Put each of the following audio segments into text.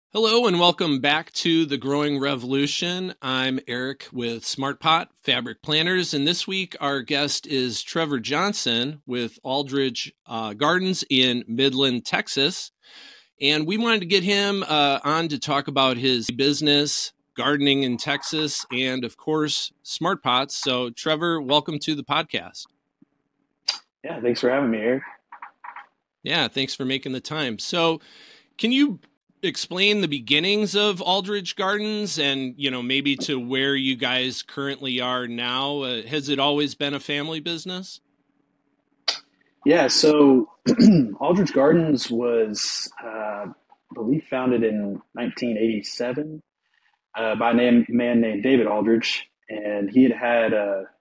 Hello and welcome back to The Growing Revolution. I'm Eric with SmartPot Fabric Planners, and this week our guest is Trevor Johnson with Aldridge Gardens in Midland, Texas. And we wanted to get him on to talk about his business, gardening in Texas, and of course, SmartPots. So Trevor, welcome to the podcast. Yeah, thanks for having me, Eric. Yeah, thanks for making the time. So can you explain the beginnings of Aldridge Gardens and, maybe to where you guys currently are now? Has it always been a family business? Yeah, so Aldridge Gardens was, I believe, founded in 1987 by a man named David Aldridge, and he had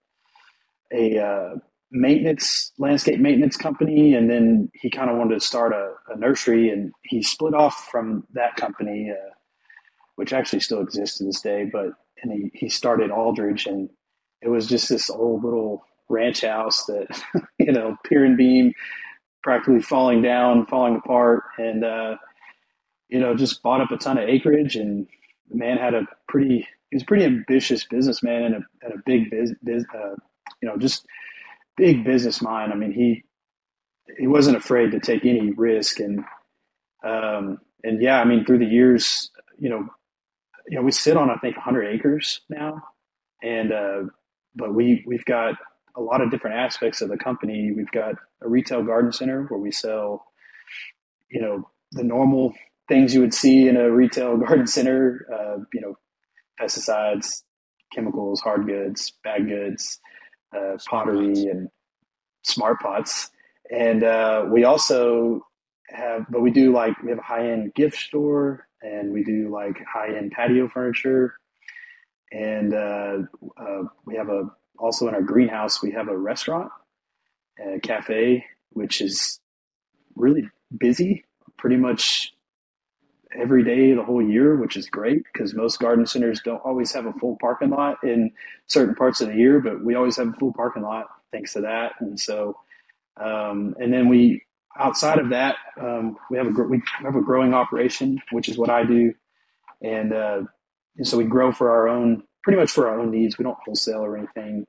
a landscape maintenance company, and then he kind of wanted to start a nursery, and he split off from that company, which actually still exists to this day. And he started Aldridge, and it was just this old little ranch house that pier and beam, practically falling down, falling apart, and just bought up a ton of acreage. And the man he was a pretty ambitious businessman and a big just big business mind. I mean, he wasn't afraid to take any risk, and yeah, I mean, through the years, we sit on, I think, 100 acres now, and but we've got a lot of different aspects of the company. We've got a retail garden center where we sell, the normal things you would see in a retail garden center, pesticides, chemicals, hard goods, bag goods, pottery, and smart pots. And we also we have a high-end gift store, and we do like high-end patio furniture. And we have also in our greenhouse, we have a restaurant, a cafe, which is really busy pretty much every day the whole year, which is great because most garden centers don't always have a full parking lot in certain parts of the year, but we always have a full parking lot thanks to that. And so, and then outside of that, we have a growing operation, which is what I do. And so we grow pretty much for our own needs. We don't wholesale or anything.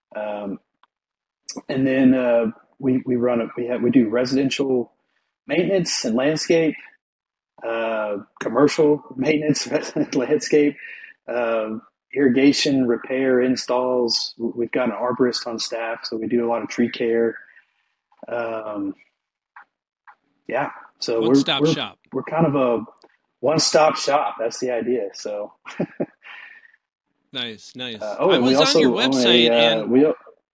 And then we do residential maintenance and landscape, commercial maintenance, landscape, irrigation, repair, installs. We've got an arborist on staff, so we do a lot of tree care. Yeah, so One-stop shop. We're kind of a one-stop shop. That's the idea. So nice. I was on your website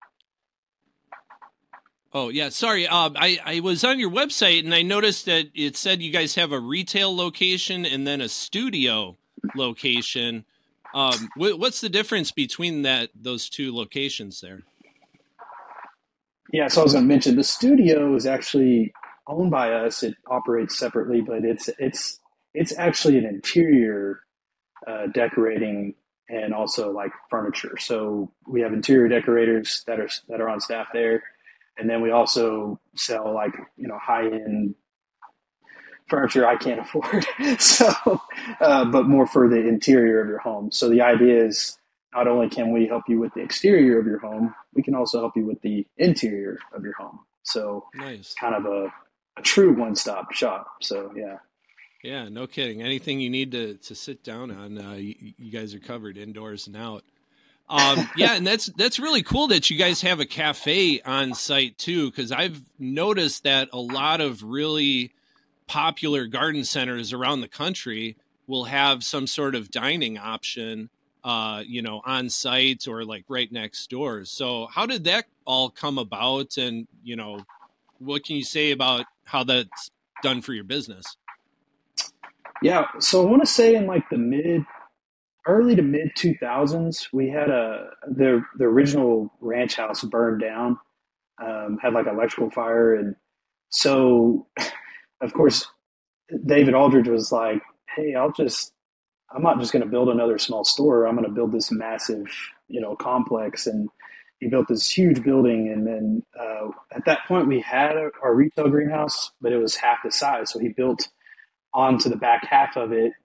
Oh, yeah. Sorry. I was on your website and I noticed that it said you guys have a retail location and then a studio location. What's the difference between those two locations there? Yeah, so I was going to mention the studio is actually owned by us. It operates separately, but it's actually an interior decorating and also like furniture. So we have interior decorators that are on staff there. And then we also sell high end furniture I can't afford. So, but more for the interior of your home. So the idea is not only can we help you with the exterior of your home, we can also help you with the interior of your home. So nice. Kind of a true one-stop shop. So yeah. Yeah, no kidding. Anything you need to sit down on, you guys are covered indoors and out. Yeah, and that's really cool that you guys have a cafe on site too, because I've noticed that a lot of really popular garden centers around the country will have some sort of dining option, on site or like right next door. So how did that all come about? And, what can you say about how that's done for your business? Yeah, so I want to say in like the early to mid 2000s, we had the original ranch house burned down, had like electrical fire, and so of course David Aldridge was like, "Hey, I'm not just going to build another small store. I'm going to build this massive, complex." And he built this huge building, and then at that point we had our retail greenhouse, but it was half the size. So he built onto the back half of it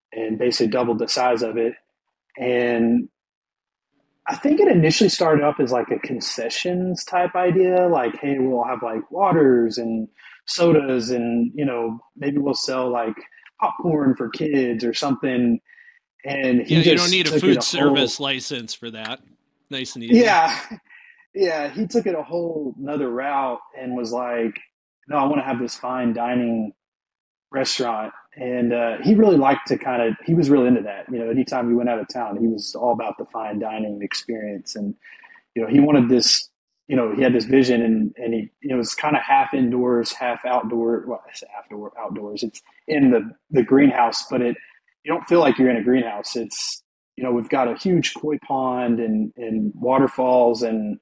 and basically doubled the size of it. And I think it initially started off as like a concessions type idea, like, hey, we'll have like waters and sodas, and maybe we'll sell like popcorn for kids or something. And Yeah, he you don't just need a took it food a whole, service license for that. Nice and easy. yeah, yeah, he took it a whole another route and was like, no, I want to have this fine dining restaurant. And he really liked to he was really into that. Anytime he went out of town, he was all about the fine dining experience. And, he wanted this, he had this vision, and he, it was kind of half indoors, half outdoor. Well, I say outdoors. It's in the greenhouse, but you don't feel like you're in a greenhouse. It's, we've got a huge koi pond and waterfalls. And,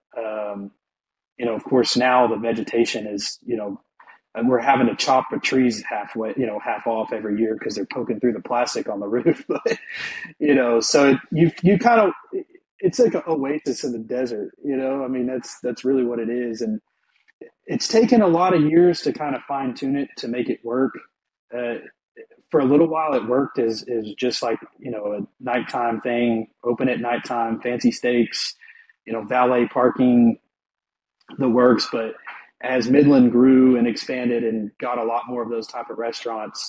of course now the vegetation is, and we're having to chop the trees halfway, half off every year because they're poking through the plastic on the roof. But so you kind of, it's like an oasis in the desert. I mean, that's really what it is, and it's taken a lot of years to kind of fine tune it to make it work. Uh, for a little while, it worked as just like a nighttime thing, open at nighttime, fancy steaks, valet parking, the works. But as Midland grew and expanded and got a lot more of those type of restaurants,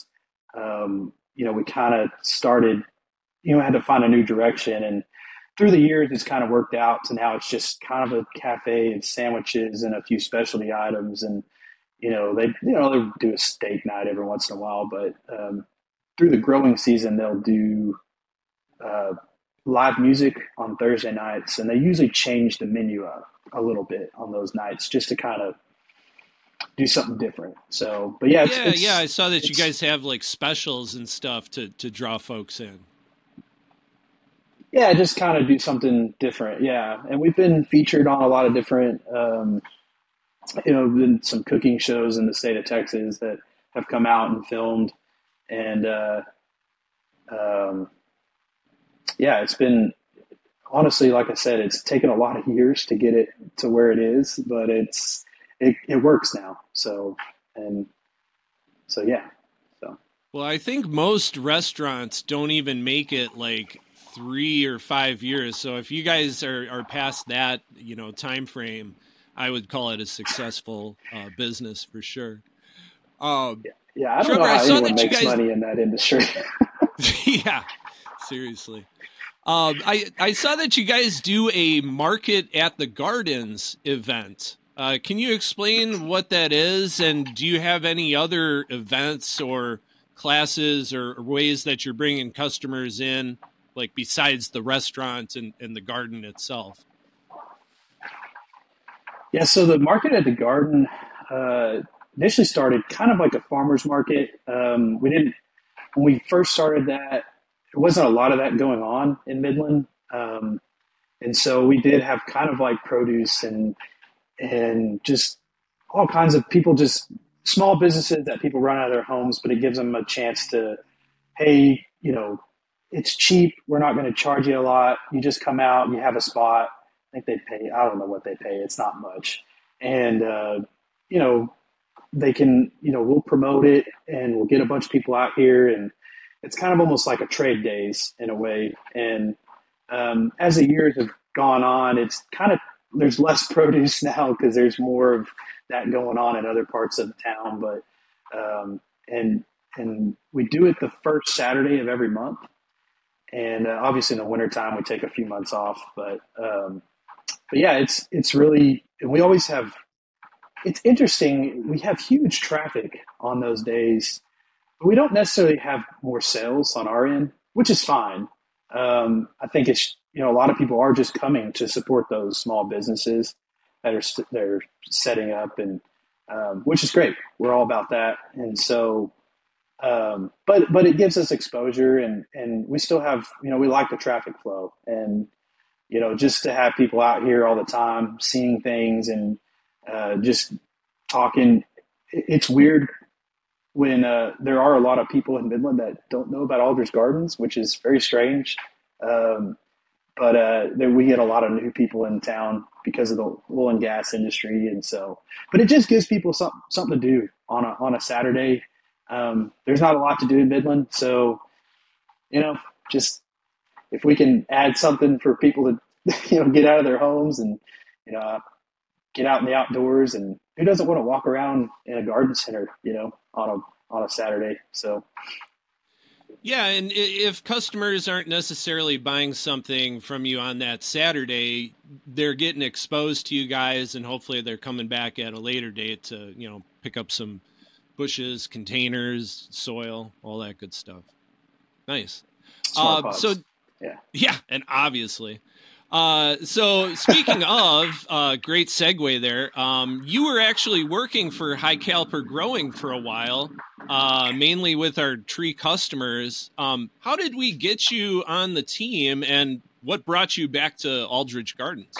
we kind of started, had to find a new direction. And through the years, it's kind of worked out to now it's just kind of a cafe and sandwiches and a few specialty items. And, they do a steak night every once in a while, but through the growing season, they'll do uh, live music on Thursday nights, and they usually change the menu up a little bit on those nights just to kind of do something different. So, but yeah, Yeah, yeah, I saw that you guys have like specials and stuff to draw folks in. yeah, just kind of do something different. Yeah, and we've been featured on a lot of different, been some cooking shows in the state of Texas that have come out and filmed, and um, yeah, it's been honestly, like I said, it's taken a lot of years to get it to where it is, but it works now. So and so yeah, so. Well, I think most restaurants don't even make it like 3 or 5 years. So if you guys are past that, time frame, I would call it a successful business for sure. Um, Yeah, yeah. I don't know Trevor, I how saw anyone that you makes guys. money in that industry. Yeah, seriously. I saw that you guys do a market at the gardens event. Can you explain what that is, and do you have any other events or classes or ways that you're bringing customers in, like besides the restaurant and the garden itself? Yeah, so the market at the garden uh, initially started kind of like a farmer's market. We didn't when we first started that. There wasn't a lot of that going on in Midland, and so we did have kind of like produce and just all kinds of people, just small businesses that people run out of their homes, but it gives them a chance to, hey, it's cheap. We're not going to charge you a lot. You just come out, you have a spot. I think they pay, I don't know what they pay. It's not much. And, you know, they can, we'll promote it and we'll get a bunch of people out here. And it's kind of almost like a trade days in a way. And as the years have gone on, it's kind of, there's less produce now because there's more of that going on in other parts of the town. But, and, and we do it the first Saturday of every month. And obviously in the wintertime, we take a few months off, but yeah, it's really, and we always have, it's interesting. We have huge traffic on those days, but we don't necessarily have more sales on our end, which is fine. I think it's, a lot of people are just coming to support those small businesses that are they're setting up, and which is great. We're all about that. And so, but it gives us exposure, and we still have, we like the traffic flow, and just to have people out here all the time seeing things and just talking. It's weird when there are a lot of people in Midland that don't know about Aldrich Gardens, which is very strange. Um, but we get a lot of new people in town because of the oil and gas industry, and so. But it just gives people something to do on a Saturday. There's not a lot to do in Midland, so you know, just if we can add something for people to, get out of their homes and, you know, get out in the outdoors, and who doesn't want to walk around in a garden center, on a Saturday. So Yeah, and if customers aren't necessarily buying something from you on that Saturday, they're getting exposed to you guys, and hopefully they're coming back at a later date to, pick up some bushes, containers, soil, all that good stuff. Nice. smart So pods. Yeah. yeah, and obviously. So speaking of, great segue there. You were actually working for High Caliper Growing for a while, mainly with our tree customers. How did we get you on the team, and what brought you back to Aldridge Gardens?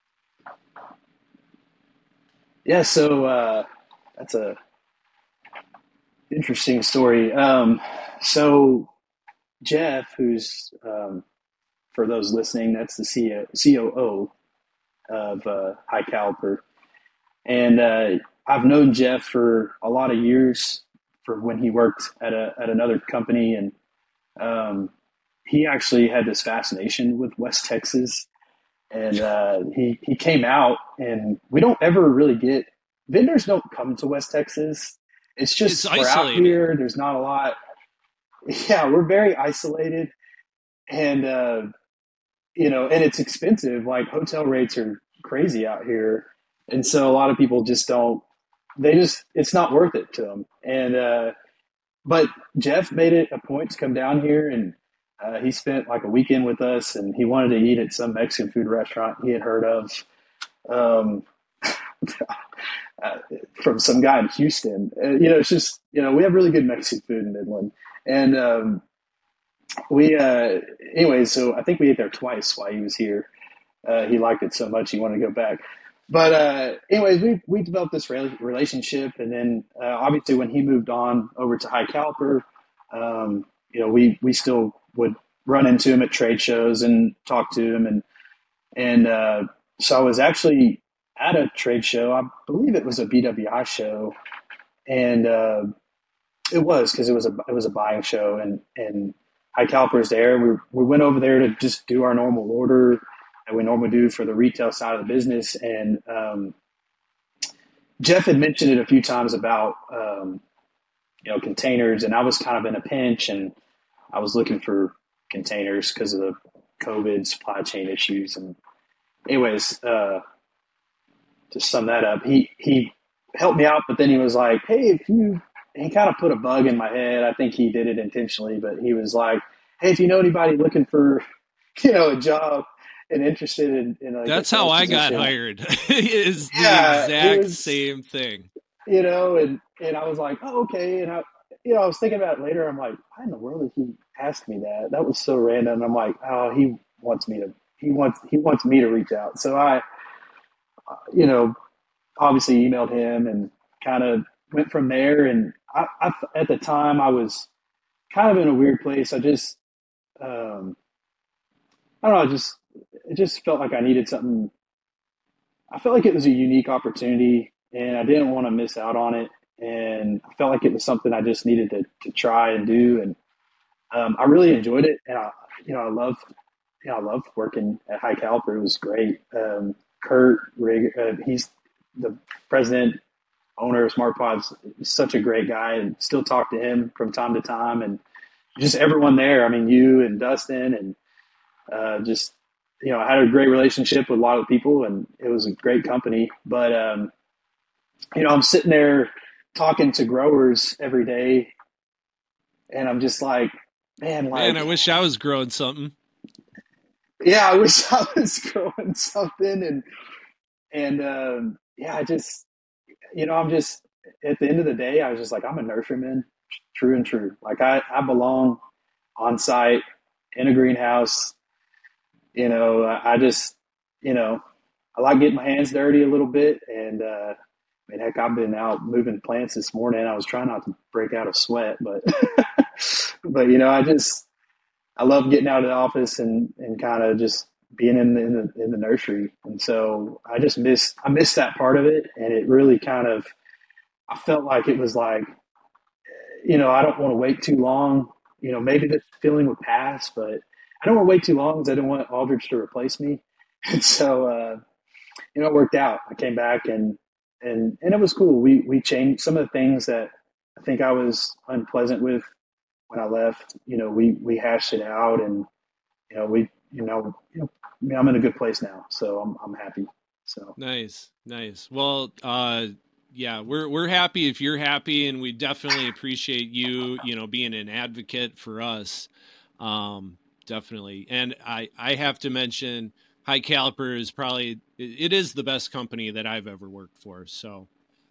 Yeah. So, that's a interesting story. So Jeff, who's, for those listening, that's the COO of High Caliper. And I've known Jeff for a lot of years, for when he worked at another company, and um, he actually had this fascination with West Texas, and he came out, and we don't ever really get vendors don't come to West Texas. It's It's just we're out isolated. here. There's not a lot. Yeah, we're very isolated, and and it's expensive. Like, hotel rates are crazy out here, and so a lot of people just don't. They just it's not worth it to them. And but Jeff made it a point to come down here, and he spent like a weekend with us, and he wanted to eat at some Mexican food restaurant he had heard of. Um, uh, from some guy in Houston. It's just, we have really good Mexican food in Midland. And we, anyway, so I think we ate there twice while he was here. He liked it so much he wanted to go back. But anyways, we developed this relationship, and then obviously when he moved on over to High Caliper, we still would run into him at trade shows and talk to him, and so I was actually at a trade show. I believe it was a BWI show, and it was because it was a buying show, and High Caliper's there. We went over there to just do our normal order that we normally do for the retail side of the business, and Jeff had mentioned it a few times about containers, and I was kind of in a pinch, and I was looking for containers because of the COVID supply chain issues. And anyways, to sum that up, he helped me out, but then he was like, "Hey, if you," he kind of put a bug in my head. I think he did it intentionally, but he was like, "Hey, if you know anybody looking for, a job and interested in like a That's how sales I got position." hired. Is the Yeah, he exact was, same thing. and I was like, "Oh, okay." And I was thinking about it later. I'm like, "Why in the world did he ask me that? That was so random." And I'm like, "Oh, he wants me to reach out." So I, you know, obviously emailed him and kind of went from there. And at the time, I was kind of in a weird place. Um, I don't know, it just felt like I needed something. I felt like it was a unique opportunity, and I didn't want to miss out on it. And I felt like it was something I just needed to try and do. And I really enjoyed it. And I loved working at High Caliper. It was great. Kurt Rig, he's the president owner of Smart Pods, such a great guy, and still talk to him from time to time. And just everyone there. I mean, you and Dustin, and just I had a great relationship with a lot of people, and it was a great company. But I'm sitting there talking to growers every day, and I'm just like, man, Man, like, I wish I was growing something. yeah, I wish I was growing something, and yeah, I'm just at the end of the day, I was just like, I'm a nurseryman, true and true. Like, I belong on site in a greenhouse. I just, you know, I like getting my hands dirty a little bit. And, I mean, heck, I've been out moving plants this morning. I was trying not to break out a sweat, but, but, I love getting out of the office and kind of just being in the nursery. And so I missed that part of it. And it really kind of, I felt like it was like, I don't want to wait too long. maybe this feeling would pass, but I don't want to wait too long because I don't want Aldridge to replace me. And so, it worked out. I came back and it was cool. We changed some of the things that I think I was unpleasant with when I left. We hashed it out, and we I'm in a good place now, so I'm happy. So Nice. Well, yeah, we're happy if you're happy, and we definitely appreciate you, being an advocate for us. Definitely. And I have to mention High Caliper is probably, it is the best company that I've ever worked for. So,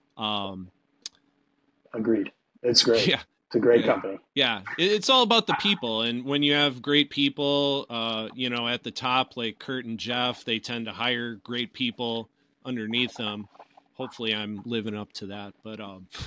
agreed. It's great. Yeah. It's a great company. Yeah. It's all about the people. And when you have great people, at the top, like Kurt and Jeff, they tend to hire great people underneath them. Hopefully I'm living up to that, but,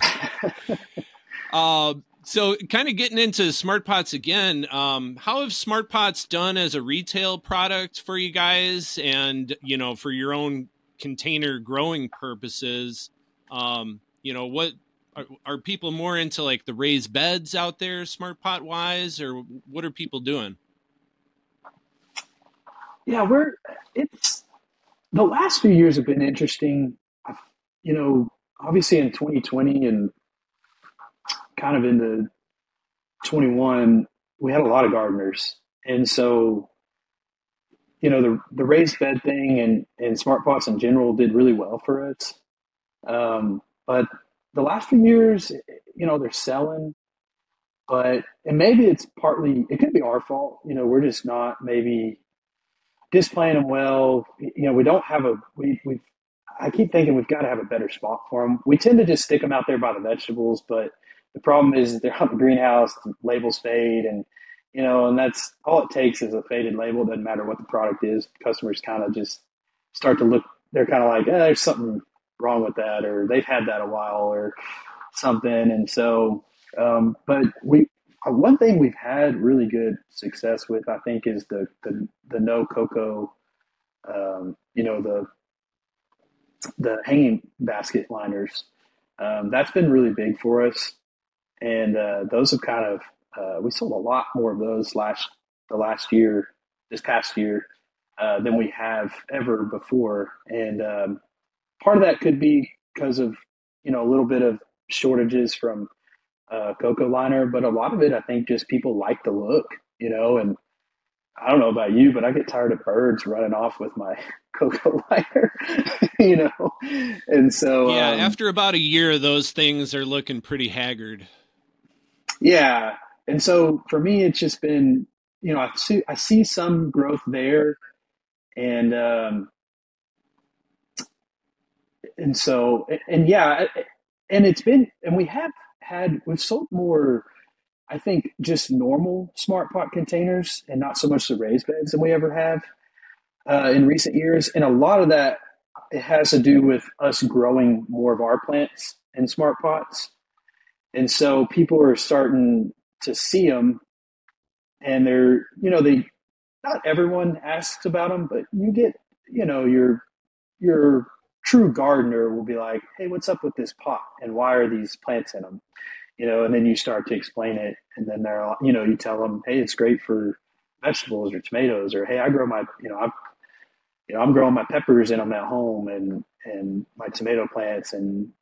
so kind of getting into Smart Pots again, how have Smart Pots done as a retail product for you guys and, for your own container growing purposes? What are people more into, like the raised beds out there, Smart Pot wise, or what are people doing? Yeah, it's the last few years have been interesting. Obviously in 2020 and kind of into 21, we had a lot of gardeners. And so, the raised bed thing and smart pots in general did really well for us. But the last few years, they're selling, and maybe it could be our fault. We're just not maybe displaying them well. We don't have I keep thinking we've got to have a better spot for them. We tend to just stick them out there by the vegetables, but the problem is they're out in the greenhouse, the labels fade, and that's all it takes is a faded label. It doesn't matter what the product is. Customers kind of just start to look, they're kind of like, there's something wrong with that, or they've had that a while or something. And so, but one thing we've had really good success with, I think, is the no cocoa, the hanging basket liners. That's been really big for us, and those have kind of we sold a lot more of those this past year, than we have ever before, and part of that could be because of a little bit of shortages from cocoa liner, but a lot of it I think just people like the look, and I don't know about you, but I get tired of birds running off with my cocoa liner, and so yeah, after about a year, those things are looking pretty haggard. Yeah. And so for me, it's just been, I see some growth there, and so, and yeah, and we've sold more, I think, just normal smart pot containers and not so much the raised beds than we ever have in recent years. And a lot of that, it has to do with us growing more of our plants in smart pots. And so people are starting to see them, and not everyone asks about them, but you get, your true gardener will be like, hey, what's up with this pot? And why are these plants in them? And then you start to explain it, and then you tell them, hey, it's great for vegetables or tomatoes, or hey, I grow I'm growing my peppers in them at home, and my tomato plants,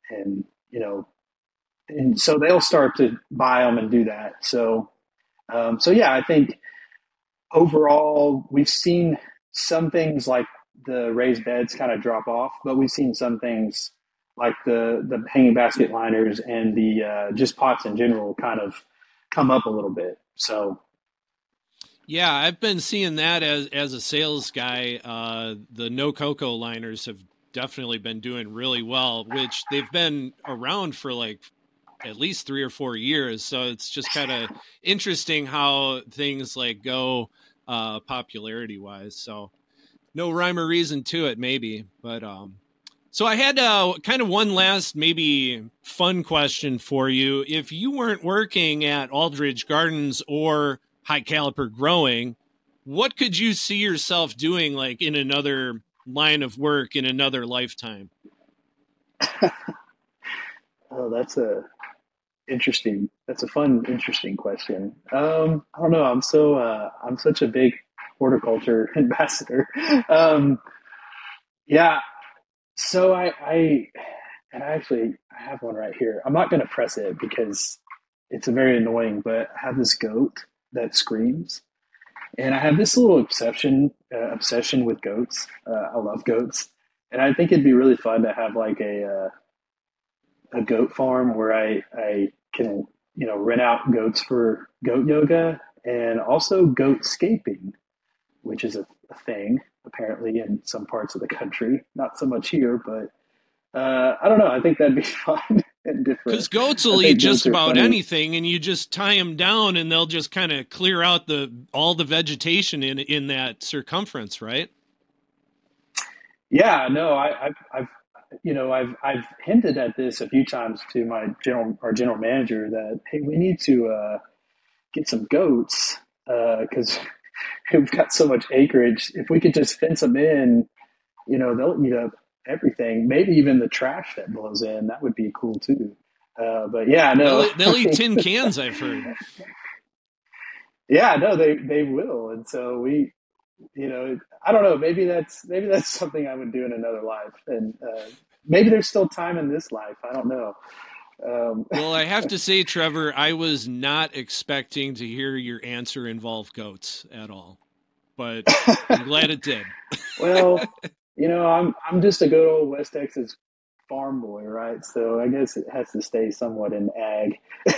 and so they'll start to buy them and do that. So yeah, I think overall we've seen some things like the raised beds kind of drop off, but we've seen some things like the hanging basket liners and the just pots in general kind of come up a little bit. So yeah, I've been seeing that as a sales guy. The no cocoa liners have definitely been doing really well, which they've been around for like at least 3 or 4 years. So it's just kind of interesting how things like go popularity wise. So no rhyme or reason to it, maybe. But so I had kind of one last maybe fun question for you. If you weren't working at Aldridge Gardens or High Caliper Growing, what could you see yourself doing like in another line of work in another lifetime? Oh, interesting. That's a fun, interesting question. I don't know. I'm such a big horticulture ambassador. Um, yeah. So and I have one right here. I'm not going to press it because it's a very annoying, but I have this goat that screams. And I have this little obsession with goats. I love goats, and I think it'd be really fun to have like a goat farm where I can rent out goats for goat yoga and also goat scaping, which is a thing apparently in some parts of the country. Not so much here, but I don't know. I think that'd be fun and different. Because goats I will eat think goats just are about funny. anything, and you just tie them down, and they'll just kind of clear out all the vegetation in that circumference, right? Yeah, no, I've hinted at this a few times to our general manager that hey, we need to get some goats because we've got so much acreage. If we could just fence them in, they'll eat up everything. Maybe even the trash that blows in. That would be cool too. But yeah, no, They'll eat tin cans, I've heard. yeah, no, they will, and so I don't know. Maybe that's something I would do in another life, and maybe there's still time in this life. I don't know. Um, Well, I have to say, Trevor, I was not expecting to hear your answer involve goats at all, but I'm glad it did. well, I'm just a good old West Texas farm boy, right? So I guess it has to stay somewhat in ag.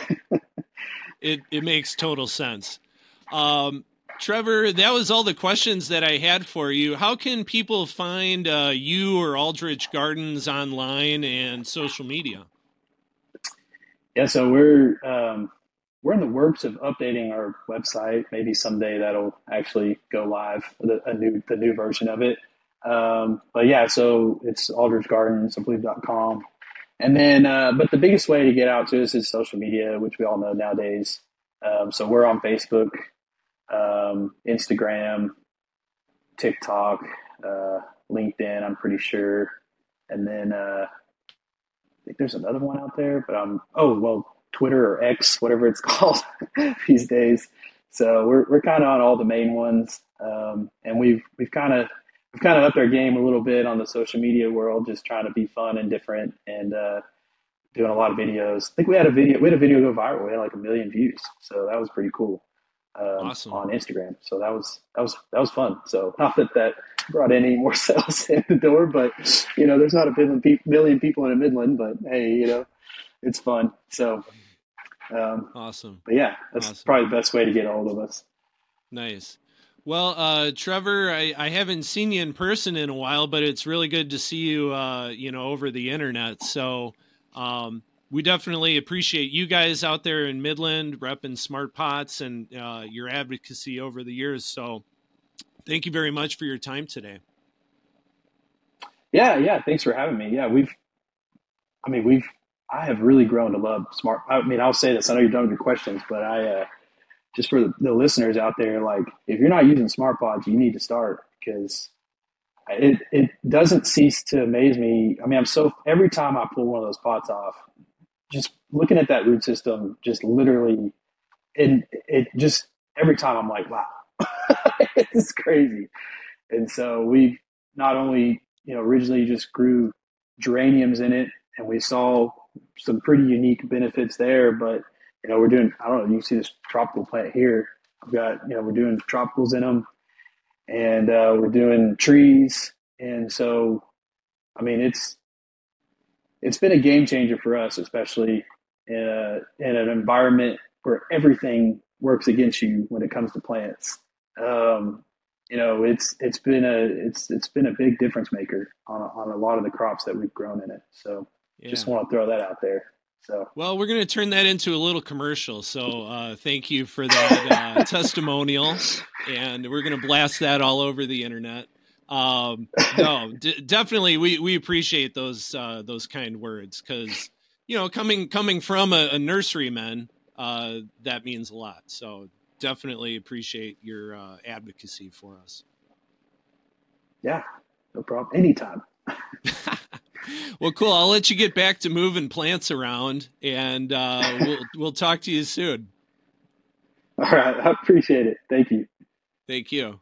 It makes total sense. Um, Trevor, that was all the questions that I had for you. How can people find you or Aldrich Gardens online and social media? Yeah, so we're in the works of updating our website. Maybe someday that'll actually go live, the new version of it. But yeah, so it's aldridgegardens, I believe.com. And then, but the biggest way to get out to us is social media, which we all know nowadays. So we're on Facebook, Instagram, TikTok, uh, LinkedIn, I'm pretty sure. And then I think there's another one out there, but oh well, Twitter or X, whatever it's called these days. So we're kind of on all the main ones, and we've kind of upped our game a little bit on the social media world, just trying to be fun and different, and doing a lot of videos. I think we had a video go viral. We had like 1 million views, so that was pretty cool Awesome. on Instagram. So that was fun. So not that brought any more sales in the door, but there's not a million people in a Midland, but hey, it's fun. So, Awesome. but yeah, that's Awesome. probably the best way to get a hold of us. Nice. Well, Trevor, I haven't seen you in person in a while, but it's really good to see you, over the internet. So we definitely appreciate you guys out there in Midland repping Smart Pots and your advocacy over the years. So thank you very much for your time today. Yeah, yeah. Thanks for having me. Yeah, I have really grown to love smart. I mean, I'll say this. I know you're done with your questions, but just for the listeners out there, like if you're not using smart pods, you need to start because it doesn't cease to amaze me. I mean, every time I pull one of those pots off, just looking at that root system, just literally, and it just every time I'm like, wow, it's crazy. And so we not only originally just grew geraniums in it, and we saw some pretty unique benefits there, but we're doing, I don't know, you can see this tropical plant here. We've got, we're doing tropicals in them, and we're doing trees, and so I mean it's been a game changer for us, especially in an environment where everything works against you when it comes to plants. Um, it's been a big difference maker on a lot of the crops that we've grown in it. So Yeah. just want to throw that out there. So Well, we're going to turn that into a little commercial. So thank you for that testimonial. And we're going to blast that all over the internet. No, definitely, we appreciate those kind words because coming from a nurseryman, that means a lot. So definitely appreciate your advocacy for us. yeah, no problem. Anytime. Well, cool. I'll let you get back to moving plants around, and we'll talk to you soon. All right. I appreciate it. Thank you. Thank you.